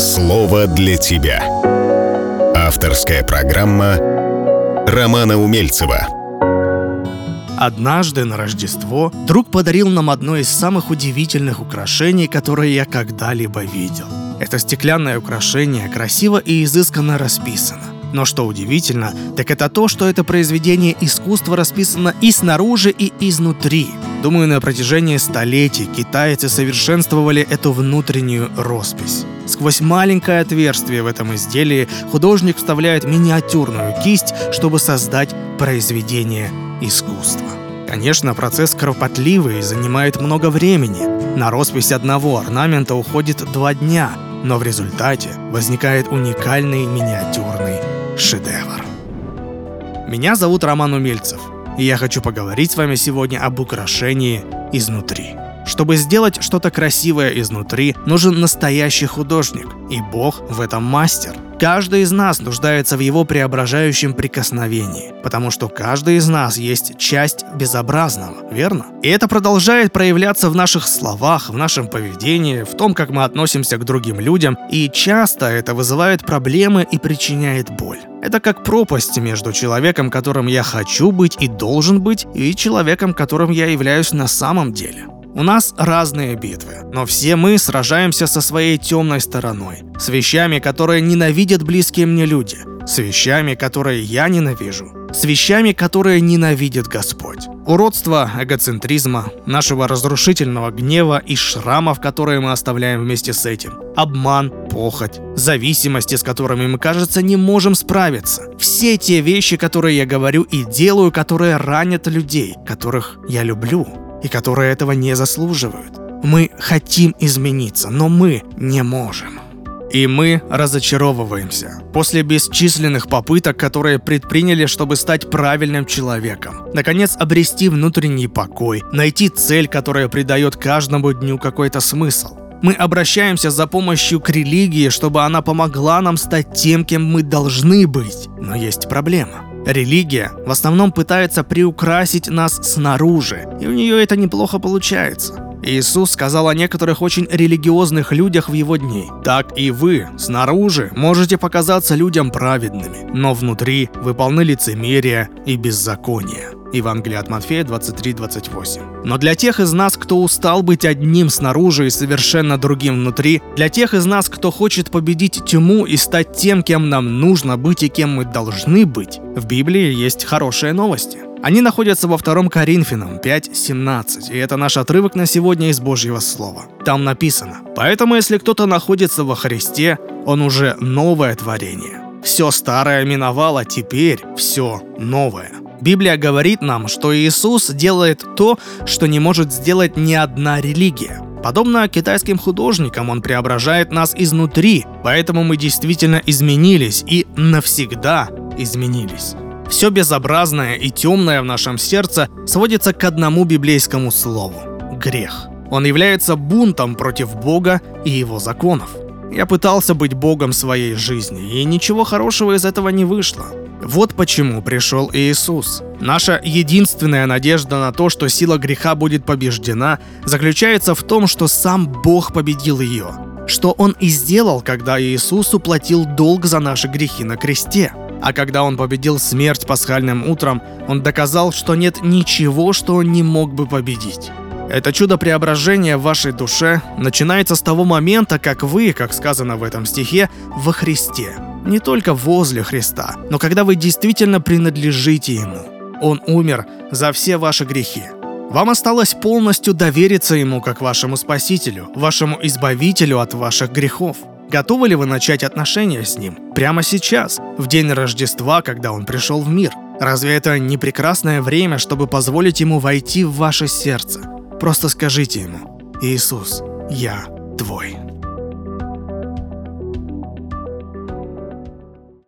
Слово для тебя. Авторская программа Романа Умельцева. Однажды на Рождество друг подарил нам одно из самых удивительных украшений, которые я когда-либо видел. Это стеклянное украшение красиво и изысканно расписано. Но что удивительно, так это то, что это произведение искусства расписано и снаружи, и изнутри. Думаю, на протяжении столетий китайцы совершенствовали эту внутреннюю роспись. Сквозь маленькое отверстие в этом изделии художник вставляет миниатюрную кисть, чтобы создать произведение искусства. Конечно, процесс кропотливый и занимает много времени. На роспись одного орнамента уходит 2 дня, но в результате возникает уникальный миниатюрный шедевр. Меня зовут Роман Умельцев, и я хочу поговорить с вами сегодня об украшении изнутри. Чтобы сделать что-то красивое изнутри, нужен настоящий художник, и Бог в этом мастер. Каждый из нас нуждается в его преображающем прикосновении, потому что каждый из нас есть часть безобразного, верно? И это продолжает проявляться в наших словах, в нашем поведении, в том, как мы относимся к другим людям, и часто это вызывает проблемы и причиняет боль. Это как пропасть между человеком, которым я хочу быть и должен быть, и человеком, которым я являюсь на самом деле. У нас разные битвы, но все мы сражаемся со своей темной стороной, с вещами, которые ненавидят близкие мне люди, с вещами, которые я ненавижу, с вещами, которые ненавидит Господь. Уродство эгоцентризма, нашего разрушительного гнева и шрамов, которые мы оставляем вместе с этим, обман, похоть, зависимости, с которыми мы, кажется, не можем справиться. Все те вещи, которые я говорю и делаю, которые ранят людей, которых я люблю, и которые этого не заслуживают. Мы хотим измениться, но мы не можем. И мы разочаровываемся после бесчисленных попыток, которые предприняли, чтобы стать правильным человеком. Наконец, обрести внутренний покой, найти цель, которая придает каждому дню какой-то смысл. Мы обращаемся за помощью к религии, чтобы она помогла нам стать тем, кем мы должны быть. Но есть проблема. Религия в основном пытается приукрасить нас снаружи, и у нее это неплохо получается. Иисус сказал о некоторых очень религиозных людях в его дни. Так и вы снаружи можете показаться людям праведными, но внутри вы полны лицемерия и беззакония. Евангелие от Матфея 23-28. Но для тех из нас, кто устал быть одним снаружи и совершенно другим внутри, для тех из нас, кто хочет победить тьму и стать тем, кем нам нужно быть и кем мы должны быть, в Библии есть хорошие новости. Они находятся во 2 Коринфянам 5:17, и это наш отрывок на сегодня из Божьего Слова. Там написано: «Поэтому, если кто-то находится во Христе, он уже новое творение. Все старое миновало, теперь все новое». Библия говорит нам, что Иисус делает то, что не может сделать ни одна религия. Подобно китайским художникам, Он преображает нас изнутри, поэтому мы действительно изменились и навсегда изменились. Все безобразное и темное в нашем сердце сводится к одному библейскому слову – грех. Он является бунтом против Бога и Его законов. Я пытался быть Богом своей жизни, и ничего хорошего из этого не вышло. Вот почему пришел Иисус. Наша единственная надежда на то, что сила греха будет побеждена, заключается в том, что сам Бог победил ее. Что Он и сделал, когда Иисус уплатил долг за наши грехи на кресте. А когда Он победил смерть пасхальным утром, Он доказал, что нет ничего, что Он не мог бы победить. Это чудо преображения в вашей душе начинается с того момента, как вы, как сказано в этом стихе, во Христе. Не только возле Христа, но когда вы действительно принадлежите Ему. Он умер за все ваши грехи. Вам осталось полностью довериться Ему как вашему Спасителю, вашему Избавителю от ваших грехов. Готовы ли вы начать отношения с Ним прямо сейчас, в день Рождества, когда Он пришел в мир? Разве это не прекрасное время, чтобы позволить Ему войти в ваше сердце? Просто скажите Ему: «Иисус, я Твой».